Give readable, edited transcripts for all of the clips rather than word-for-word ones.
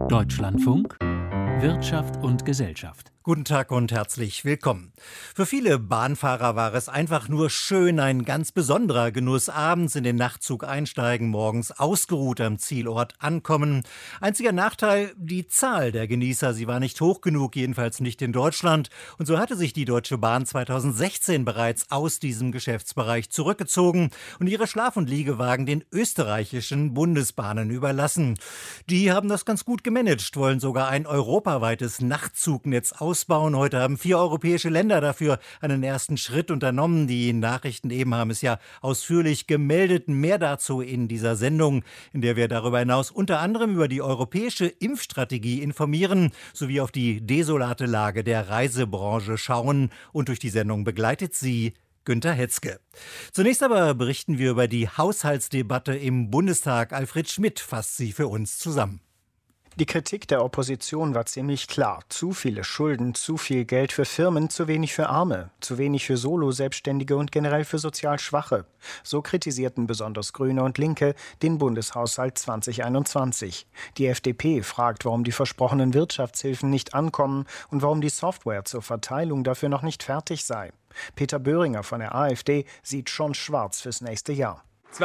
Deutschlandfunk Wirtschaft und Gesellschaft. Guten Tag und herzlich willkommen. Für viele Bahnfahrer war es einfach nur schön, ein ganz besonderer Genuss. Abends in den Nachtzug einsteigen, morgens ausgeruht am Zielort ankommen. Einziger Nachteil, die Zahl der Genießer. Sie war nicht hoch genug, jedenfalls nicht in Deutschland. Und so hatte sich die Deutsche Bahn 2016 bereits aus diesem Geschäftsbereich zurückgezogen und ihre Schlaf- und Liegewagen den österreichischen Bundesbahnen überlassen. Die haben das ganz gut gemanagt, wollen sogar ein europaweites Nachtzugnetz ausbauen. Heute haben 4 europäische Länder dafür einen ersten Schritt unternommen. Die Nachrichten eben haben es ja ausführlich gemeldet. Mehr dazu in dieser Sendung, in der wir darüber hinaus unter anderem über die europäische Impfstrategie informieren, sowie auf die desolate Lage der Reisebranche schauen. Und durch die Sendung begleitet sie Günter Hetzke. Zunächst aber berichten wir über die Haushaltsdebatte im Bundestag. Alfred Schmidt fasst sie für uns zusammen. Die Kritik der Opposition war ziemlich klar. Zu viele Schulden, zu viel Geld für Firmen, zu wenig für Arme, zu wenig für Solo-Selbstständige und generell für sozial Schwache. So kritisierten besonders Grüne und Linke den Bundeshaushalt 2021. Die FDP fragt, warum die versprochenen Wirtschaftshilfen nicht ankommen und warum die Software zur Verteilung dafür noch nicht fertig sei. Peter Böhringer von der AfD sieht schon schwarz fürs nächste Jahr.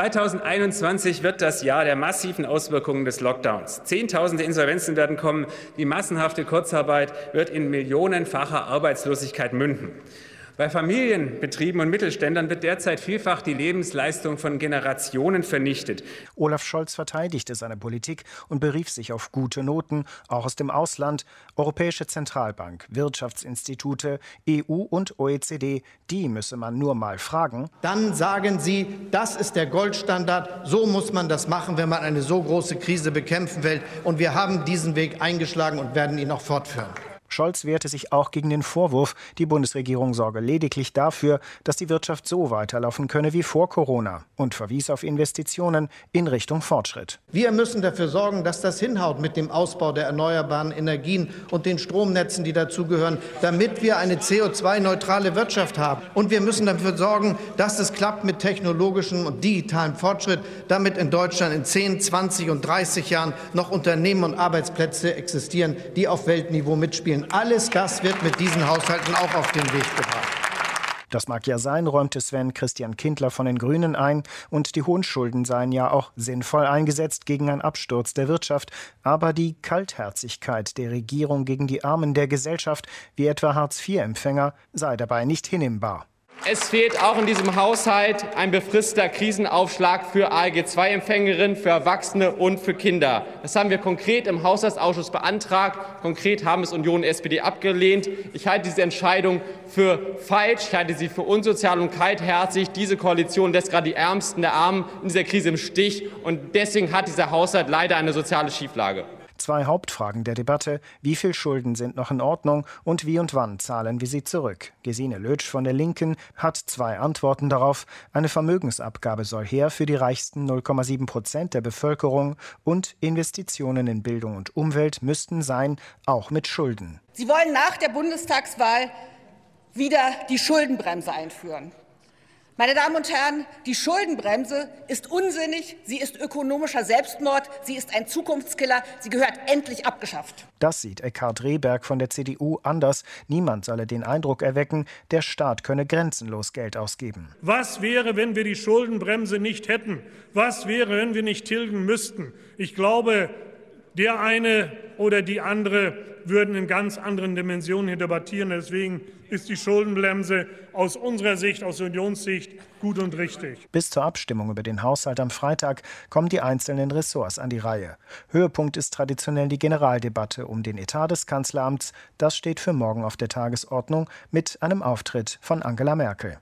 2021 wird das Jahr der massiven Auswirkungen des Lockdowns. Zehntausende Insolvenzen werden kommen. Die massenhafte Kurzarbeit wird in millionenfacher Arbeitslosigkeit münden. Bei Familien, Betrieben und Mittelständlern wird derzeit vielfach die Lebensleistung von Generationen vernichtet. Olaf Scholz verteidigte seine Politik und berief sich auf gute Noten, auch aus dem Ausland. Europäische Zentralbank, Wirtschaftsinstitute, EU und OECD, die müsse man nur mal fragen. Dann sagen sie, das ist der Goldstandard, so muss man das machen, wenn man eine so große Krise bekämpfen will. Und wir haben diesen Weg eingeschlagen und werden ihn noch fortführen. Scholz wehrte sich auch gegen den Vorwurf, die Bundesregierung sorge lediglich dafür, dass die Wirtschaft so weiterlaufen könne wie vor Corona und verwies auf Investitionen in Richtung Fortschritt. Wir müssen dafür sorgen, dass das hinhaut mit dem Ausbau der erneuerbaren Energien und den Stromnetzen, die dazugehören, damit wir eine CO2-neutrale Wirtschaft haben. Und wir müssen dafür sorgen, dass es klappt mit technologischem und digitalem Fortschritt, damit in Deutschland in 10, 20 und 30 Jahren noch Unternehmen und Arbeitsplätze existieren, die auf Weltniveau mitspielen. Alles das wird mit diesen Haushalten auch auf den Weg gebracht. Das mag ja sein, räumte Sven Christian Kindler von den Grünen ein. Und die hohen Schulden seien ja auch sinnvoll eingesetzt gegen einen Absturz der Wirtschaft. Aber die Kaltherzigkeit der Regierung gegen die Armen der Gesellschaft, wie etwa Hartz-IV-Empfänger, sei dabei nicht hinnehmbar. Es fehlt auch in diesem Haushalt ein befristeter Krisenaufschlag für ALG-II-Empfängerinnen, für Erwachsene und für Kinder. Das haben wir konkret im Haushaltsausschuss beantragt. Konkret haben es Union und SPD abgelehnt. Ich halte diese Entscheidung für falsch. Ich halte sie für unsozial und kaltherzig. Diese Koalition lässt gerade die Ärmsten der Armen in dieser Krise im Stich. Und deswegen hat dieser Haushalt leider eine soziale Schieflage. 2 Hauptfragen der Debatte: Wie viel Schulden sind noch in Ordnung und wie und wann zahlen wir sie zurück? Gesine Lötsch von der Linken hat 2 Antworten darauf. Eine Vermögensabgabe soll her für die reichsten 0,7% der Bevölkerung und Investitionen in Bildung und Umwelt müssten sein, auch mit Schulden. Sie wollen nach der Bundestagswahl wieder die Schuldenbremse einführen. Meine Damen und Herren, die Schuldenbremse ist unsinnig, sie ist ökonomischer Selbstmord, sie ist ein Zukunftskiller, sie gehört endlich abgeschafft. Das sieht Eckhard Rehberg von der CDU anders. Niemand solle den Eindruck erwecken, der Staat könne grenzenlos Geld ausgeben. Was wäre, wenn wir die Schuldenbremse nicht hätten? Was wäre, wenn wir nicht tilgen müssten? Ich glaube, der eine oder die andere würden in ganz anderen Dimensionen hier debattieren. Deswegen ist die Schuldenbremse aus unserer Sicht, aus Unionssicht, gut und richtig. Bis zur Abstimmung über den Haushalt am Freitag kommen die einzelnen Ressorts an die Reihe. Höhepunkt ist traditionell die Generaldebatte um den Etat des Kanzleramts. Das steht für morgen auf der Tagesordnung mit einem Auftritt von Angela Merkel.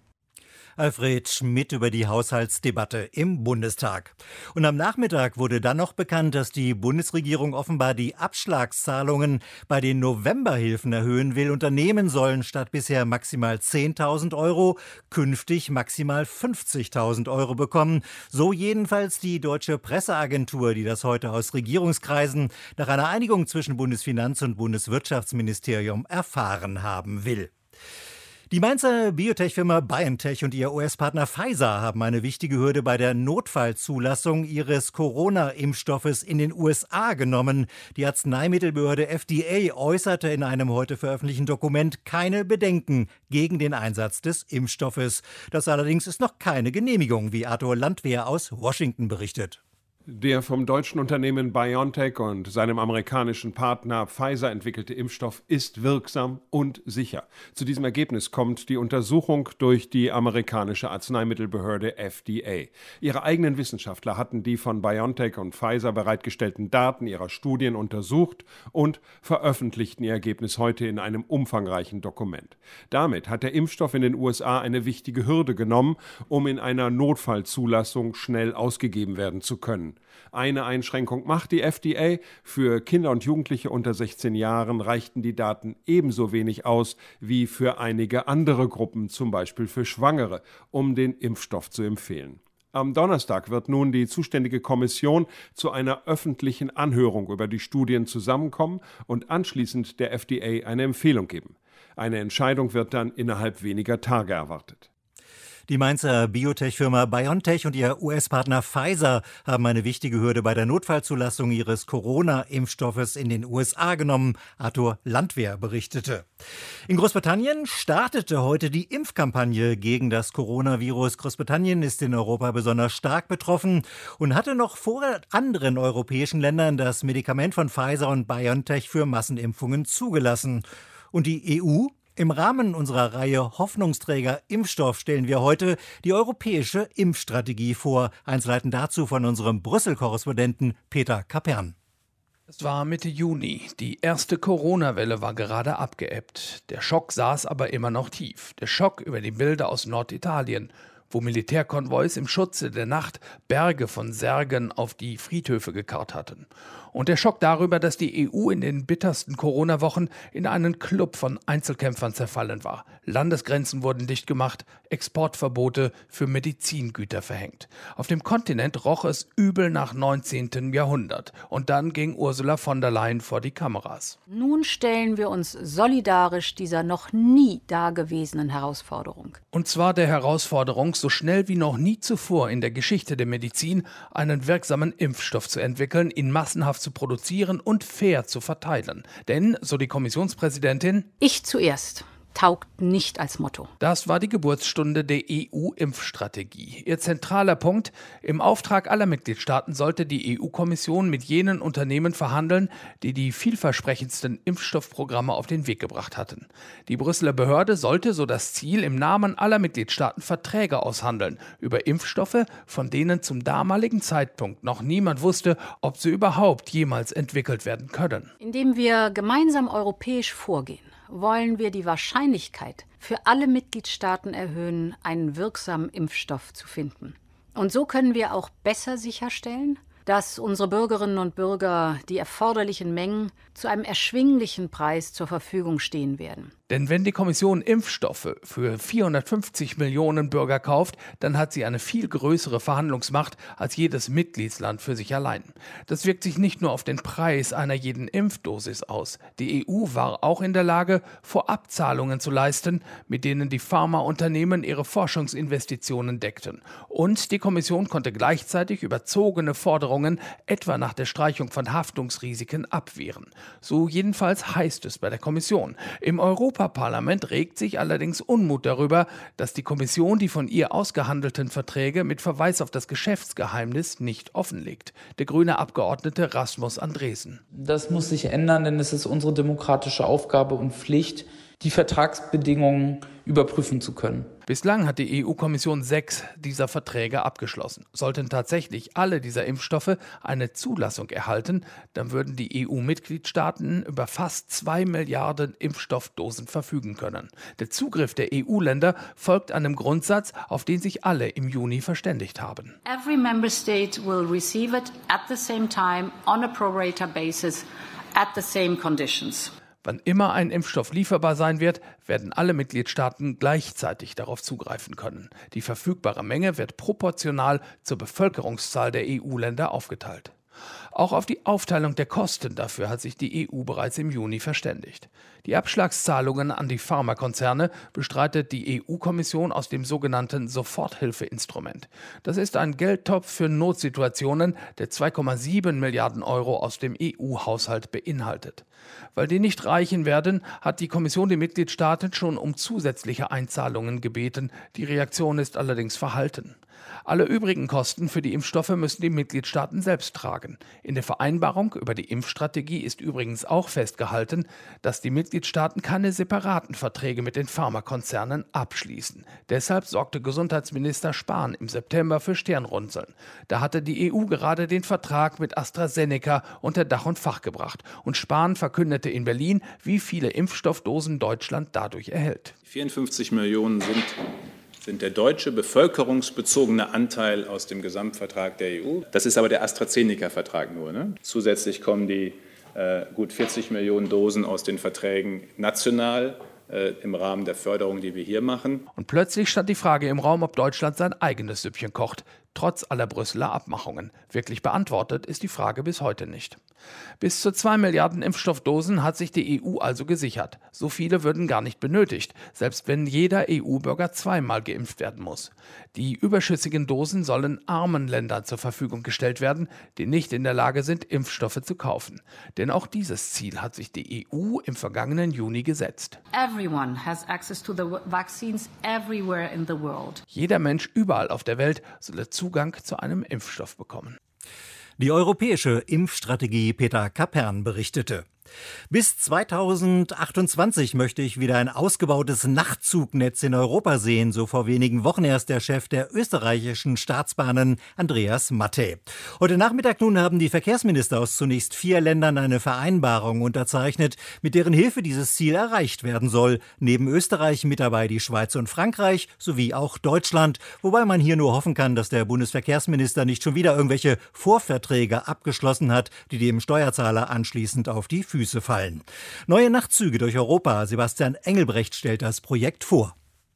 Alfred Schmidt über die Haushaltsdebatte im Bundestag. Und am Nachmittag wurde dann noch bekannt, dass die Bundesregierung offenbar die Abschlagszahlungen bei den Novemberhilfen erhöhen will. Unternehmen sollen statt bisher maximal 10.000 Euro künftig maximal 50.000 Euro bekommen. So jedenfalls die Deutsche Presseagentur, die das heute aus Regierungskreisen nach einer Einigung zwischen Bundesfinanz- und Bundeswirtschaftsministerium erfahren haben will. Die Mainzer Biotech-Firma BioNTech und ihr US-Partner Pfizer haben eine wichtige Hürde bei der Notfallzulassung ihres Corona-Impfstoffes in den USA genommen. Die Arzneimittelbehörde FDA äußerte in einem heute veröffentlichten Dokument keine Bedenken gegen den Einsatz des Impfstoffes. Das allerdings ist noch keine Genehmigung, wie Arthur Landwehr aus Washington berichtet. Der vom deutschen Unternehmen BioNTech und seinem amerikanischen Partner Pfizer entwickelte Impfstoff ist wirksam und sicher. Zu diesem Ergebnis kommt die Untersuchung durch die amerikanische Arzneimittelbehörde FDA. Ihre eigenen Wissenschaftler hatten die von BioNTech und Pfizer bereitgestellten Daten ihrer Studien untersucht und veröffentlichten ihr Ergebnis heute in einem umfangreichen Dokument. Damit hat der Impfstoff in den USA eine wichtige Hürde genommen, um in einer Notfallzulassung schnell ausgegeben werden zu können. Eine Einschränkung macht die FDA. Für Kinder und Jugendliche unter 16 Jahren reichten die Daten ebenso wenig aus wie für einige andere Gruppen, zum Beispiel für Schwangere, um den Impfstoff zu empfehlen. Am Donnerstag wird nun die zuständige Kommission zu einer öffentlichen Anhörung über die Studien zusammenkommen und anschließend der FDA eine Empfehlung geben. Eine Entscheidung wird dann innerhalb weniger Tage erwartet. Die Mainzer Biotech-Firma BioNTech und ihr US-Partner Pfizer haben eine wichtige Hürde bei der Notfallzulassung ihres Corona-Impfstoffes in den USA genommen, Arthur Landwehr berichtete. In Großbritannien startete heute die Impfkampagne gegen das Coronavirus. Großbritannien ist in Europa besonders stark betroffen und hatte noch vor anderen europäischen Ländern das Medikament von Pfizer und BioNTech für Massenimpfungen zugelassen. Und die EU? Im Rahmen unserer Reihe Hoffnungsträger Impfstoff stellen wir heute die europäische Impfstrategie vor. Einzelheiten dazu von unserem Brüssel-Korrespondenten Peter Kapern. Es war Mitte Juni. Die erste Corona-Welle war gerade abgeebbt. Der Schock saß aber immer noch tief. Der Schock über die Bilder aus Norditalien, wo Militärkonvois im Schutze der Nacht Berge von Särgen auf die Friedhöfe gekarrt hatten. Und der Schock darüber, dass die EU in den bittersten Corona-Wochen in einen Club von Einzelkämpfern zerfallen war. Landesgrenzen wurden dicht gemacht, Exportverbote für Medizingüter verhängt. Auf dem Kontinent roch es übel nach 19. Jahrhundert. Und dann ging Ursula von der Leyen vor die Kameras. Nun stellen wir uns solidarisch dieser noch nie dagewesenen Herausforderung. Und zwar der Herausforderung, so schnell wie noch nie zuvor in der Geschichte der Medizin einen wirksamen Impfstoff zu entwickeln, ihn massenhaft zu produzieren und fair zu verteilen. Denn, so die Kommissionspräsidentin, ich zuerst taugt nicht als Motto. Das war die Geburtsstunde der EU-Impfstrategie. Ihr zentraler Punkt: Im Auftrag aller Mitgliedstaaten sollte die EU-Kommission mit jenen Unternehmen verhandeln, die die vielversprechendsten Impfstoffprogramme auf den Weg gebracht hatten. Die Brüsseler Behörde sollte so das Ziel im Namen aller Mitgliedstaaten Verträge aushandeln über Impfstoffe, von denen zum damaligen Zeitpunkt noch niemand wusste, ob sie überhaupt jemals entwickelt werden können. Indem wir gemeinsam europäisch vorgehen, wollen wir die Wahrscheinlichkeit für alle Mitgliedstaaten erhöhen, einen wirksamen Impfstoff zu finden. Und so können wir auch besser sicherstellen, dass unsere Bürgerinnen und Bürger die erforderlichen Mengen zu einem erschwinglichen Preis zur Verfügung stehen werden. Denn wenn die Kommission Impfstoffe für 450 Millionen Bürger kauft, dann hat sie eine viel größere Verhandlungsmacht als jedes Mitgliedsland für sich allein. Das wirkt sich nicht nur auf den Preis einer jeden Impfdosis aus. Die EU war auch in der Lage, Vorabzahlungen zu leisten, mit denen die Pharmaunternehmen ihre Forschungsinvestitionen deckten. Und die Kommission konnte gleichzeitig überzogene Forderungen, etwa nach der Streichung von Haftungsrisiken, abwehren. So jedenfalls heißt es bei der Kommission. Im Europaparlament regt sich allerdings Unmut darüber, dass die Kommission die von ihr ausgehandelten Verträge mit Verweis auf das Geschäftsgeheimnis nicht offenlegt. Der grüne Abgeordnete Rasmus Andresen. Das muss sich ändern, denn es ist unsere demokratische Aufgabe und Pflicht, die Vertragsbedingungen überprüfen zu können. Bislang hat die EU-Kommission 6 dieser Verträge abgeschlossen. Sollten tatsächlich alle dieser Impfstoffe eine Zulassung erhalten, dann würden die EU-Mitgliedstaaten über fast 2 Milliarden Impfstoffdosen verfügen können. Der Zugriff der EU-Länder folgt einem Grundsatz, auf den sich alle im Juni verständigt haben. Every member state will receive it at the same time on a pro rata basis at the same conditions. Wann immer ein Impfstoff lieferbar sein wird, werden alle Mitgliedstaaten gleichzeitig darauf zugreifen können. Die verfügbare Menge wird proportional zur Bevölkerungszahl der EU-Länder aufgeteilt. Auch auf die Aufteilung der Kosten dafür hat sich die EU bereits im Juni verständigt. Die Abschlagszahlungen an die Pharmakonzerne bestreitet die EU-Kommission aus dem sogenannten Soforthilfeinstrument. Das ist ein Geldtopf für Notsituationen, der 2,7 Milliarden Euro aus dem EU-Haushalt beinhaltet. Weil die nicht reichen werden, hat die Kommission die Mitgliedstaaten schon um zusätzliche Einzahlungen gebeten. Die Reaktion ist allerdings verhalten. Alle übrigen Kosten für die Impfstoffe müssen die Mitgliedstaaten selbst tragen. In der Vereinbarung über die Impfstrategie ist übrigens auch festgehalten, dass die Mitgliedstaaten keine separaten Verträge mit den Pharmakonzernen abschließen. Deshalb sorgte Gesundheitsminister Spahn im September für Stirnrunzeln. Da hatte die EU gerade den Vertrag mit AstraZeneca unter Dach und Fach gebracht. Und Spahn verkündete in Berlin, wie viele Impfstoffdosen Deutschland dadurch erhält. 54 Millionen sind der deutsche bevölkerungsbezogene Anteil aus dem Gesamtvertrag der EU. Das ist aber der AstraZeneca-Vertrag nur. Ne? Zusätzlich kommen die gut 40 Millionen Dosen aus den Verträgen national im Rahmen der Förderung, die wir hier machen. Und plötzlich stand die Frage im Raum, ob Deutschland sein eigenes Süppchen kocht, trotz aller Brüsseler Abmachungen. Wirklich beantwortet ist die Frage bis heute nicht. Bis zu 2 Milliarden Impfstoffdosen hat sich die EU also gesichert. So viele würden gar nicht benötigt, selbst wenn jeder EU-Bürger zweimal geimpft werden muss. Die überschüssigen Dosen sollen armen Ländern zur Verfügung gestellt werden, die nicht in der Lage sind, Impfstoffe zu kaufen. Denn auch dieses Ziel hat sich die EU im vergangenen Juni gesetzt. Everyone has access to the vaccines everywhere in the world. Jeder Mensch überall auf der Welt soll Zugang zu einem Impfstoff bekommen. Die europäische Impfstrategie Peter Kapern berichtete. Bis 2028 möchte ich wieder ein ausgebautes Nachtzugnetz in Europa sehen, so vor wenigen Wochen erst der Chef der österreichischen Staatsbahnen, Andreas Mattei. Heute Nachmittag nun haben die Verkehrsminister aus zunächst 4 Ländern eine Vereinbarung unterzeichnet, mit deren Hilfe dieses Ziel erreicht werden soll. Neben Österreich mit dabei die Schweiz und Frankreich sowie auch Deutschland, wobei man hier nur hoffen kann, dass der Bundesverkehrsminister nicht schon wieder irgendwelche Vorverträge abgeschlossen hat, die dem Steuerzahler anschließend auf die Füße fallen. Neue Nachtzüge durch Europa. Sebastian Engelbrecht stellt das Projekt vor.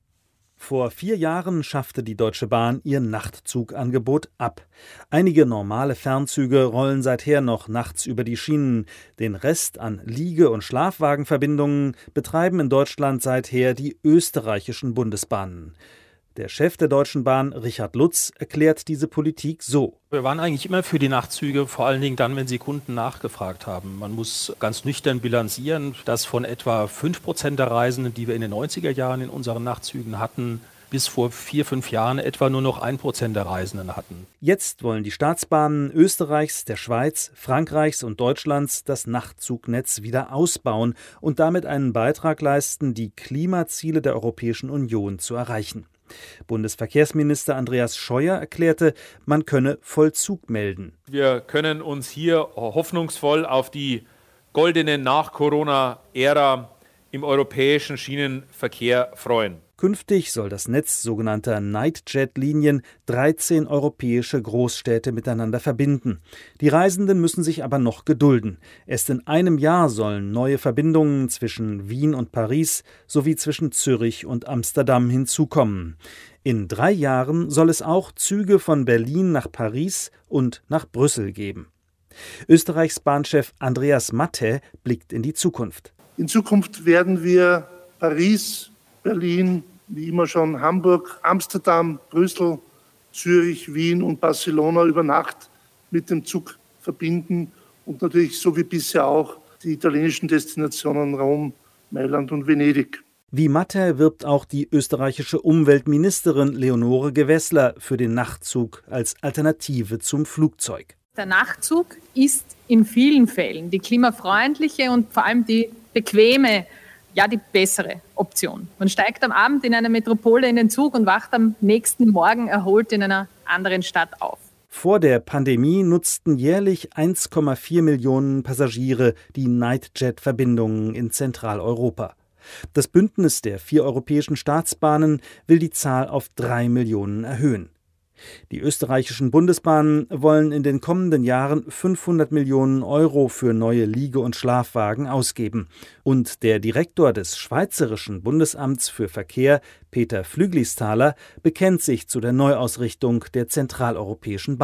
Vor 4 Jahren schaffte die Deutsche Bahn ihr Nachtzugangebot ab. Einige normale Fernzüge rollen seither noch nachts über die Schienen. Den Rest an Liege- und Schlafwagenverbindungen betreiben in Deutschland seither die österreichischen Bundesbahnen. Der Chef der Deutschen Bahn, Richard Lutz, erklärt diese Politik so. Wir waren eigentlich immer für die Nachtzüge, vor allen Dingen dann, wenn sie Kunden nachgefragt haben. Man muss ganz nüchtern bilanzieren, dass von etwa 5% der Reisenden, die wir in den 90er Jahren in unseren Nachtzügen hatten, bis vor 4-5 Jahren etwa nur noch 1% der Reisenden hatten. Jetzt wollen die Staatsbahnen Österreichs, der Schweiz, Frankreichs und Deutschlands das Nachtzugnetz wieder ausbauen und damit einen Beitrag leisten, die Klimaziele der Europäischen Union zu erreichen. Bundesverkehrsminister Andreas Scheuer erklärte, man könne Vollzug melden. Wir können uns hier hoffnungsvoll auf die goldene Nach-Corona-Ära im europäischen Schienenverkehr freuen. Künftig soll das Netz sogenannter Nightjet-Linien 13 europäische Großstädte miteinander verbinden. Die Reisenden müssen sich aber noch gedulden. Erst in einem Jahr sollen neue Verbindungen zwischen Wien und Paris sowie zwischen Zürich und Amsterdam hinzukommen. In 3 Jahren soll es auch Züge von Berlin nach Paris und nach Brüssel geben. Österreichs Bahnchef Andreas Mattei blickt in die Zukunft. In Zukunft werden wir Paris, Berlin, wie immer schon Hamburg, Amsterdam, Brüssel, Zürich, Wien und Barcelona über Nacht mit dem Zug verbinden und natürlich so wie bisher auch die italienischen Destinationen Rom, Mailand und Venedig. Wie Mattei wirbt auch die österreichische Umweltministerin Leonore Gewessler für den Nachtzug als Alternative zum Flugzeug. Der Nachtzug ist in vielen Fällen die klimafreundliche und vor allem die bequeme, ja die bessere Option. Man steigt am Abend in einer Metropole in den Zug und wacht am nächsten Morgen erholt in einer anderen Stadt auf. Vor der Pandemie nutzten jährlich 1,4 Millionen Passagiere die Nightjet-Verbindungen in Zentraleuropa. Das Bündnis der 4 europäischen Staatsbahnen will die Zahl auf 3 Millionen erhöhen. Die österreichischen Bundesbahnen wollen in den kommenden Jahren 500 Millionen Euro für neue Liege- und Schlafwagen ausgeben. Und der Direktor des Schweizerischen Bundesamts für Verkehr, Peter Flüglisthaler, bekennt sich zu der Neuausrichtung der zentraleuropäischen Bahnen.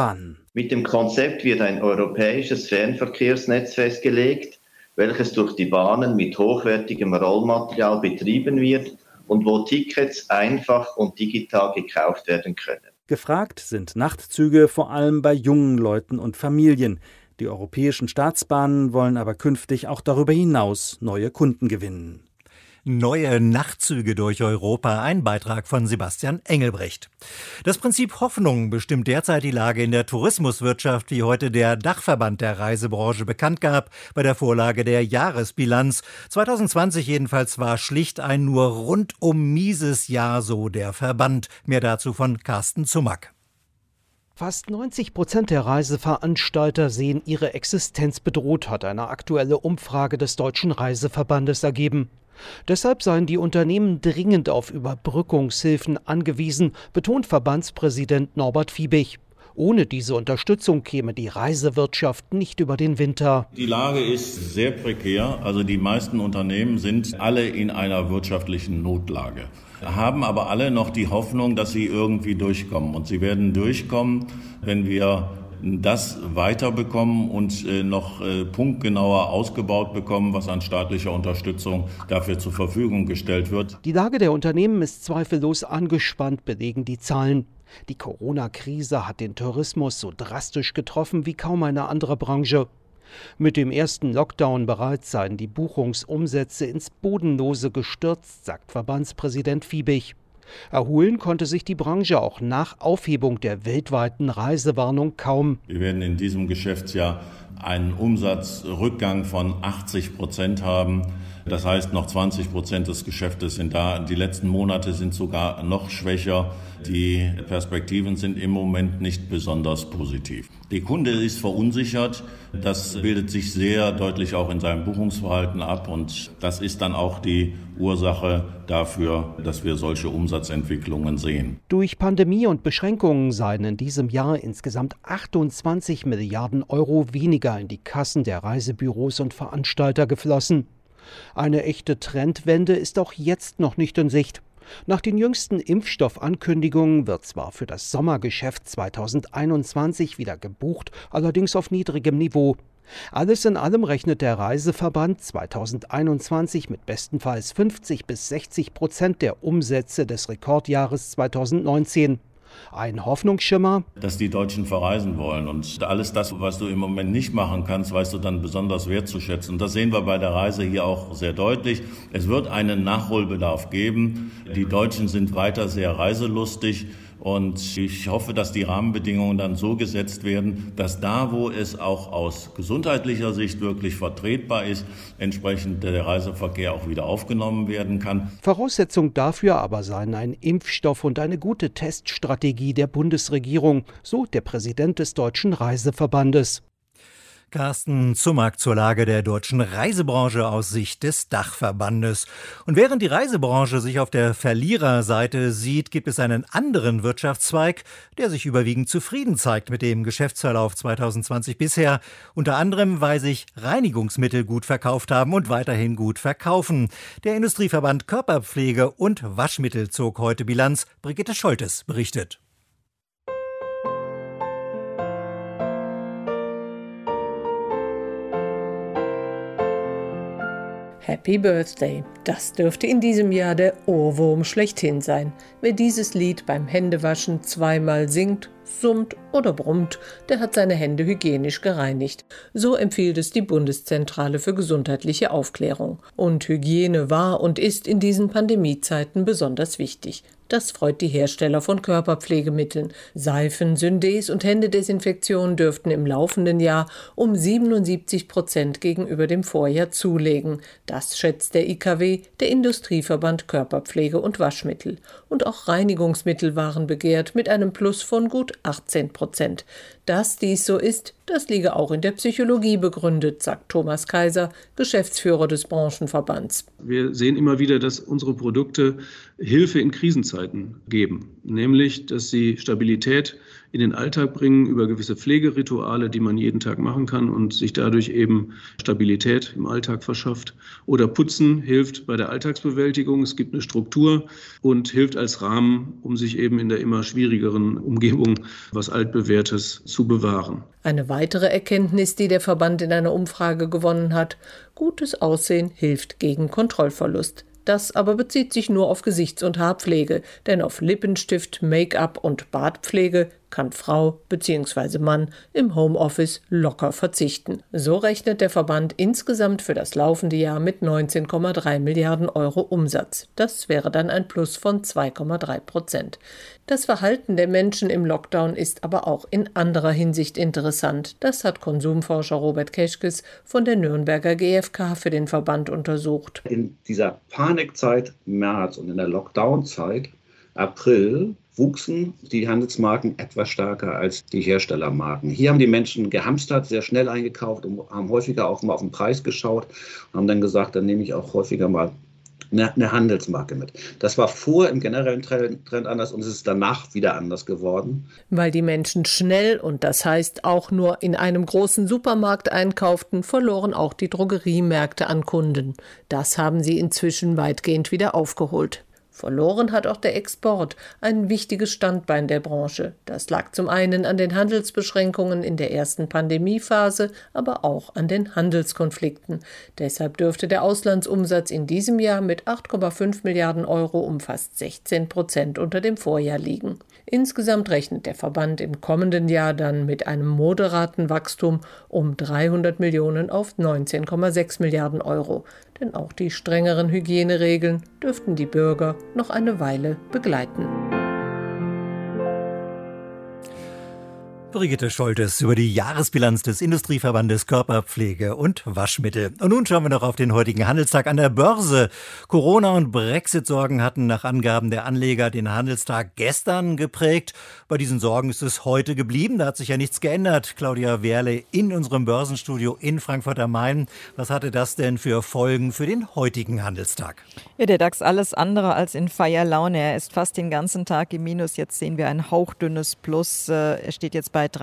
Mit dem Konzept wird ein europäisches Fernverkehrsnetz festgelegt, welches durch die Bahnen mit hochwertigem Rollmaterial betrieben wird und wo Tickets einfach und digital gekauft werden können. Gefragt sind Nachtzüge vor allem bei jungen Leuten und Familien. Die europäischen Staatsbahnen wollen aber künftig auch darüber hinaus neue Kunden gewinnen. Neue Nachtzüge durch Europa, ein Beitrag von Sebastian Engelbrecht. Das Prinzip Hoffnung bestimmt derzeit die Lage in der Tourismuswirtschaft, wie heute der Dachverband der Reisebranche bekannt gab bei der Vorlage der Jahresbilanz. 2020 jedenfalls war schlicht ein nur rundum mieses Jahr, so der Verband. Mehr dazu von Carsten Zummack. Fast 90% der Reiseveranstalter sehen ihre Existenz bedroht, hat eine aktuelle Umfrage des Deutschen Reiseverbandes ergeben. Deshalb seien die Unternehmen dringend auf Überbrückungshilfen angewiesen, betont Verbandspräsident Norbert Fiebig. Ohne diese Unterstützung käme die Reisewirtschaft nicht über den Winter. Die Lage ist sehr prekär. Also die meisten Unternehmen sind alle in einer wirtschaftlichen Notlage, haben aber alle noch die Hoffnung, dass sie irgendwie durchkommen. Und sie werden durchkommen, wenn wir das weiterbekommen und noch punktgenauer ausgebaut bekommen, was an staatlicher Unterstützung dafür zur Verfügung gestellt wird. Die Lage der Unternehmen ist zweifellos angespannt, belegen die Zahlen. Die Corona-Krise hat den Tourismus so drastisch getroffen wie kaum eine andere Branche. Mit dem ersten Lockdown bereits seien die Buchungsumsätze ins Bodenlose gestürzt, sagt Verbandspräsident Fiebig. Erholen konnte sich die Branche auch nach Aufhebung der weltweiten Reisewarnung kaum. Wir werden in diesem Geschäftsjahr einen Umsatzrückgang von 80% haben. Das heißt, noch 20% des Geschäftes sind da. Die letzten Monate sind sogar noch schwächer. Die Perspektiven sind im Moment nicht besonders positiv. Der Kunde ist verunsichert. Das bildet sich sehr deutlich auch in seinem Buchungsverhalten ab. Und das ist dann auch die Ursache dafür, dass wir solche Umsatzentwicklungen sehen. Durch Pandemie und Beschränkungen seien in diesem Jahr insgesamt 28 Milliarden Euro weniger in die Kassen der Reisebüros und Veranstalter geflossen. Eine echte Trendwende ist auch jetzt noch nicht in Sicht. Nach den jüngsten Impfstoffankündigungen wird zwar für das Sommergeschäft 2021 wieder gebucht, allerdings auf niedrigem Niveau. Alles in allem rechnet der Reiseverband 2021 mit bestenfalls 50-60% der Umsätze des Rekordjahres 2019. Ein Hoffnungsschimmer, dass die Deutschen verreisen wollen. Und alles das, was du im Moment nicht machen kannst, weißt du dann besonders wertzuschätzen. Und das sehen wir bei der Reise hier auch sehr deutlich. Es wird einen Nachholbedarf geben. Die Deutschen sind weiter sehr reiselustig. Und ich hoffe, dass die Rahmenbedingungen dann so gesetzt werden, dass da, wo es auch aus gesundheitlicher Sicht wirklich vertretbar ist, entsprechend der Reiseverkehr auch wieder aufgenommen werden kann. Voraussetzung dafür aber seien ein Impfstoff und eine gute Teststrategie der Bundesregierung, so der Präsident des Deutschen Reiseverbandes. Carsten Zummack zur Lage der deutschen Reisebranche aus Sicht des Dachverbandes. Und während die Reisebranche sich auf der Verliererseite sieht, gibt es einen anderen Wirtschaftszweig, der sich überwiegend zufrieden zeigt mit dem Geschäftsverlauf 2020 bisher. Unter anderem, weil sich Reinigungsmittel gut verkauft haben und weiterhin gut verkaufen. Der Industrieverband Körperpflege und Waschmittel zog heute Bilanz. Brigitte Scholtes berichtet. Happy Birthday. Das dürfte in diesem Jahr der Ohrwurm schlechthin sein. Wer dieses Lied beim Händewaschen zweimal singt, summt oder brummt, der hat seine Hände hygienisch gereinigt. So empfiehlt es die Bundeszentrale für gesundheitliche Aufklärung. Und Hygiene war und ist in diesen Pandemiezeiten besonders wichtig. Das freut die Hersteller von Körperpflegemitteln. Seifen, Syndés und Händedesinfektion dürften im laufenden Jahr um 77% gegenüber dem Vorjahr zulegen. Das schätzt der IKW, der Industrieverband Körperpflege und Waschmittel. Und auch Reinigungsmittel waren begehrt mit einem Plus von gut 18%. Dass dies so ist, das liege auch in der Psychologie begründet, sagt Thomas Kaiser, Geschäftsführer des Branchenverbands. Wir sehen immer wieder, dass unsere Produkte Hilfe in Krisenzeiten geben, nämlich dass sie Stabilität in den Alltag bringen über gewisse Pflegerituale, die man jeden Tag machen kann und sich dadurch eben Stabilität im Alltag verschafft. Oder Putzen hilft bei der Alltagsbewältigung. Es gibt eine Struktur und hilft als Rahmen, um sich eben in der immer schwierigeren Umgebung was Altbewährtes zu bewahren. Eine weitere Erkenntnis, die der Verband in einer Umfrage gewonnen hat: Gutes Aussehen hilft gegen Kontrollverlust. Das aber bezieht sich nur auf Gesichts- und Haarpflege, denn auf Lippenstift, Make-up und Bartpflege kann Frau bzw. Mann im Homeoffice locker verzichten. So rechnet der Verband insgesamt für das laufende Jahr mit 19,3 Milliarden Euro Umsatz. Das wäre dann ein Plus von 2,3%. Das Verhalten der Menschen im Lockdown ist aber auch in anderer Hinsicht interessant. Das hat Konsumforscher Robert Keschkes von der Nürnberger GfK für den Verband untersucht. In dieser Panikzeit März und in der Lockdown-Zeit April wuchsen die Handelsmarken etwas stärker als die Herstellermarken. Hier haben die Menschen gehamstert, sehr schnell eingekauft und haben häufiger auch mal auf den Preis geschaut und haben dann gesagt, dann nehme ich auch häufiger mal eine Handelsmarke mit. Das war vor im generellen Trend anders und es ist danach wieder anders geworden. Weil die Menschen schnell und das heißt auch nur in einem großen Supermarkt einkauften, verloren auch die Drogeriemärkte an Kunden. Das haben sie inzwischen weitgehend wieder aufgeholt. Verloren hat auch der Export, ein wichtiges Standbein der Branche. Das lag zum einen an den Handelsbeschränkungen in der ersten Pandemiephase, aber auch an den Handelskonflikten. Deshalb dürfte der Auslandsumsatz in diesem Jahr mit 8,5 Milliarden Euro um fast 16% unter dem Vorjahr liegen. Insgesamt rechnet der Verband im kommenden Jahr dann mit einem moderaten Wachstum um 300 Millionen auf 19,6 Milliarden Euro. Denn auch die strengeren Hygieneregeln dürften die Bürger noch eine Weile begleiten. Brigitte Scholtes über die Jahresbilanz des Industrieverbandes Körperpflege und Waschmittel. Und nun schauen wir noch auf den heutigen Handelstag an der Börse. Corona- und Brexit-Sorgen hatten nach Angaben der Anleger den Handelstag gestern geprägt. Bei diesen Sorgen ist es heute geblieben. Da hat sich ja nichts geändert. Claudia Wehrle in unserem Börsenstudio in Frankfurt am Main. Was hatte das denn für Folgen für den heutigen Handelstag? Ja, der DAX alles andere als in Feierlaune. Er ist fast den ganzen Tag im Minus. Jetzt sehen wir ein hauchdünnes Plus. Er steht jetzt bei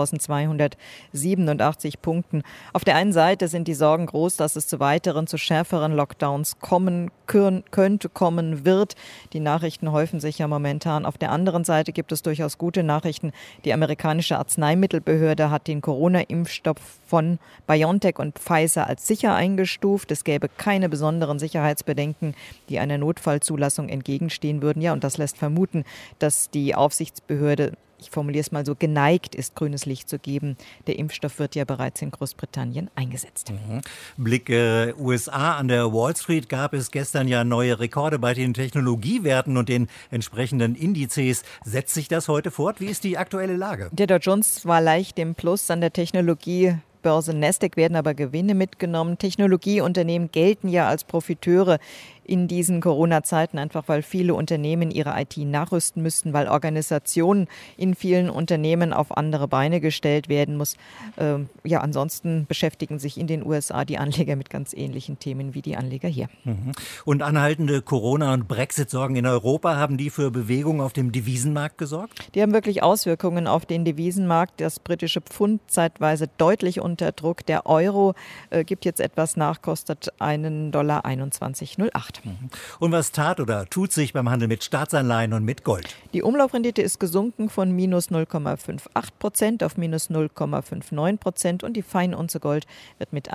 13.287 Punkten. Auf der einen Seite sind die Sorgen groß, dass es zu weiteren, zu schärferen Lockdowns kommen wird. Die Nachrichten häufen sich ja momentan. Auf der anderen Seite gibt es durchaus gute Nachrichten. Die amerikanische Arzneimittelbehörde hat den Corona-Impfstoff von BioNTech und Pfizer als sicher eingestuft. Es gäbe keine besonderen Sicherheitsbedenken, die einer Notfallzulassung entgegenstehen würden. Ja, und das lässt vermuten, dass die Aufsichtsbehörde, ich formuliere es mal so, geneigt ist, grünes Licht zu geben. Der Impfstoff wird ja bereits in Großbritannien eingesetzt. Blick USA. An der Wall Street gab es gestern ja neue Rekorde bei den Technologiewerten und den entsprechenden Indizes. Setzt sich das heute fort? Wie ist die aktuelle Lage? Der Dow Jones war leicht im Plus. An der Technologiebörse Nasdaq werden aber Gewinne mitgenommen. Technologieunternehmen gelten ja als Profiteure in diesen Corona-Zeiten, einfach weil viele Unternehmen ihre IT nachrüsten müssten, weil Organisationen in vielen Unternehmen auf andere Beine gestellt werden muss. Ansonsten beschäftigen sich in den USA die Anleger mit ganz ähnlichen Themen wie die Anleger hier. Und anhaltende Corona- und Brexit-Sorgen in Europa, haben die für Bewegung auf dem Devisenmarkt gesorgt? Die haben wirklich Auswirkungen auf den Devisenmarkt. Das britische Pfund zeitweise deutlich unter Druck. Der Euro gibt jetzt etwas nach, kostet $1,21,08. Und was tat oder tut sich beim Handel mit Staatsanleihen und mit Gold? Die Umlaufrendite ist gesunken von minus 0,58% auf minus 0,59% und die Feinunze Gold wird mit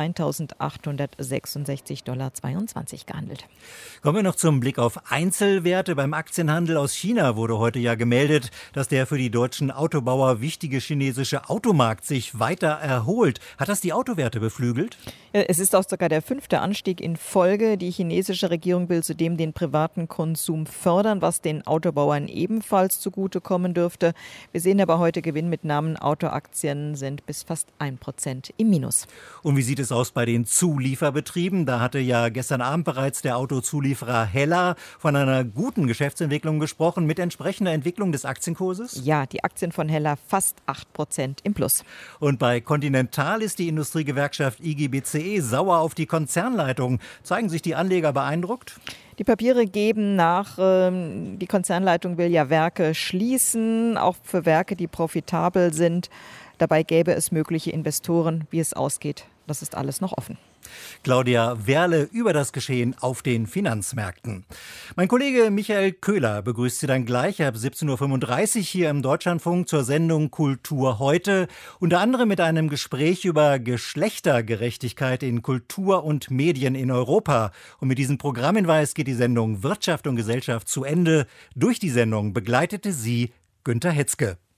$1.866,22 gehandelt. Kommen wir noch zum Blick auf Einzelwerte. Beim Aktienhandel aus China wurde heute ja gemeldet, dass der für die deutschen Autobauer wichtige chinesische Automarkt sich weiter erholt. Hat das die Autowerte beflügelt? Es ist auch sogar der 5. Anstieg in Folge. Die chinesische Regierung will zudem den privaten Konsum fördern, was den Autobauern ebenfalls zugutekommen dürfte. Wir sehen aber heute Gewinnmitnahmen. Autoaktien sind bis fast 1% im Minus. Und wie sieht es aus bei den Zulieferbetrieben? Da hatte ja gestern Abend bereits der Autozulieferer Hella von einer guten Geschäftsentwicklung gesprochen mit entsprechender Entwicklung des Aktienkurses? Ja, die Aktien von Hella fast 8% im Plus. Und bei Continental Mal ist die Industriegewerkschaft IG BCE sauer auf die Konzernleitung. Zeigen sich die Anleger beeindruckt? Die Papiere geben nach. Die Konzernleitung will ja Werke schließen, auch für Werke, die profitabel sind. Dabei gäbe es mögliche Investoren. Wie es ausgeht, das ist alles noch offen. Claudia Werle über das Geschehen auf den Finanzmärkten. Mein Kollege Michael Köhler begrüßt Sie dann gleich ab 17.35 Uhr hier im Deutschlandfunk zur Sendung Kultur heute. Unter anderem mit einem Gespräch über Geschlechtergerechtigkeit in Kultur und Medien in Europa. Und mit diesem Programmhinweis geht die Sendung Wirtschaft und Gesellschaft zu Ende. Durch die Sendung begleitete sie Günter Hetzke.